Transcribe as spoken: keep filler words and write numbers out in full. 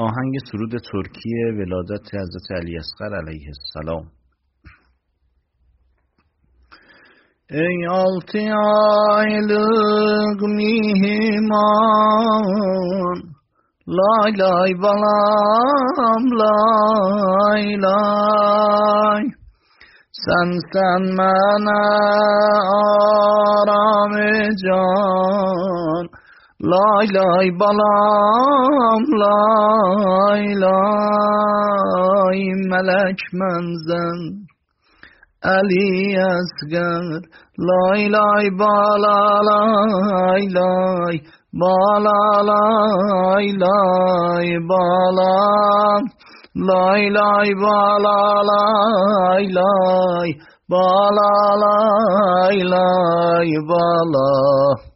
آهنگ سرود ترکی ولادت حضرت علی اصغر علیه السلام. ای altı aylık mihman, lay lay balam lay lay, sen sen mene aram can, lay lay balam lay lay, melek menzen Ali Asgar, lay lay bala lay lay, bala lay lay bala, lay lay bala lay lay, bala lay lay bala.